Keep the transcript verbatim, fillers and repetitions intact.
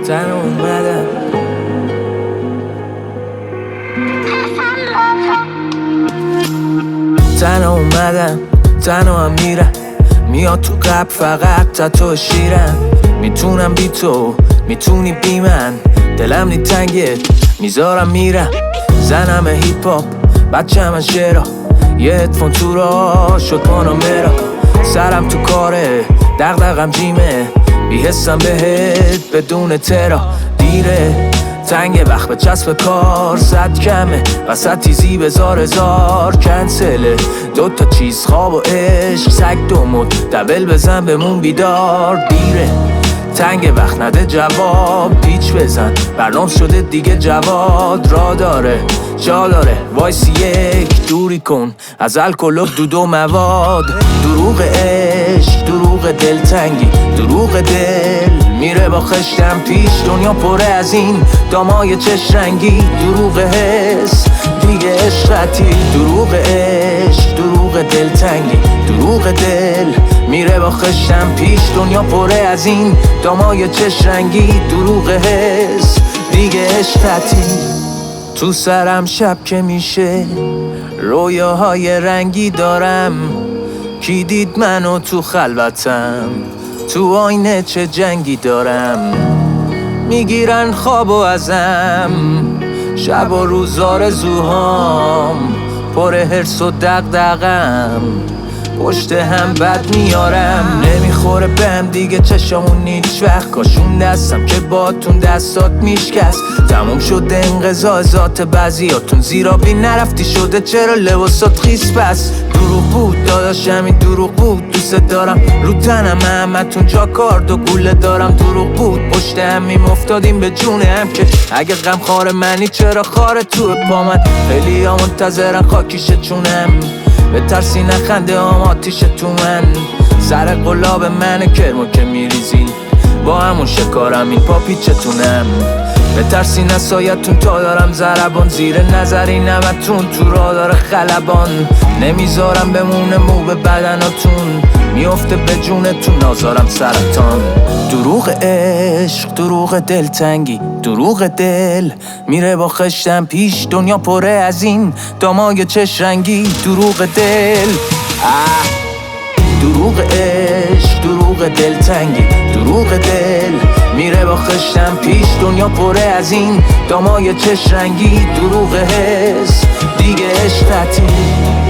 تنها اومدم تنها اومدم تنها هم میرم، میاد تو قلب فقط تا تو شیرم. میتونم بی تو، میتونی بی من، دلم نی تنگه میذارم میرم. زنم هیپ هاپ بچه من شعرا، یه هدفون تو را شد پانامرا. سرم تو کاره دغدغم جیمه، بی حسم بهت بدون ترا. دیره تنگ وقت به چسب کار، صد کمه وسط تیزی بزار هزار کنسله. دوتا چیز خواب و عشق، سگ دومد دبل بزن بمون بیدار. دیره تنگ وقت نده جواب، پیچ بزن برنامه شده دیگه جواد. را داره جا داره وایسی یک دوری کن از الکل و دود و مواد. دروغ عشق دروغ دلتنگی، دروغ دل میره با خشتم پیش. دنیا پره از این دامای چش رنگی، دروغ حس دیگه عشقتی. دروغ عشق دروغ دلتنگی، دروغ دل میره با خشتم پیش. دنیا پره از این دامای چش رنگی، دروغ حس دیگه عشقتی. تو سرم شب که میشه رویاهای رنگی دارم، کی دید منو تو خلوتم، تو آینه چه جنگی دارم. میگیرن خوابو ازم شب و روز آرزوهام، پر حرص و دغدغم پشت هم بد میارم. نمیخوره بهم دیگه چشامون هیچ وقت، کاشون دستم که باتون دستات میشکست. تموم شده انقضا ذات بعضیاتون، زیرا بی نرفتی شده چرا لباسات خیس پس. دروغ بود داداشم این دروغ بود، دوست دارم رو تنم همتون جا کارد و گوله دارم. دروغ بود پشت همیم افتادیم به جون هم، که اگه غم خار منی چرا خاره تو پا من. خیلی ها منتظرن خاکیشه چونم، به ترسی نخنده هم آتیشه تو من. سر قلاب منه کرمو که میریزین، با همون شکارم این پا پیچتونم. به ترسی نسایتون تا دارم ضربان، زیر نظری نمتون تو را داره خلبان. نمیذارم بمونه مو به بدناتون، میفته به جونتون نازارم سرطان. دروغ عشق دروغ دلتنگی، دروغ دل میره با خشتم پیش. دنیا پره از این دامای چش رنگی، دروغ دل آه. دروغ عشق دروغ دلتنگی، دروغ دل میره با خشتم پیش. دنیا پره از این دامای چش رنگی، دروغ حس دیگه عشقتی.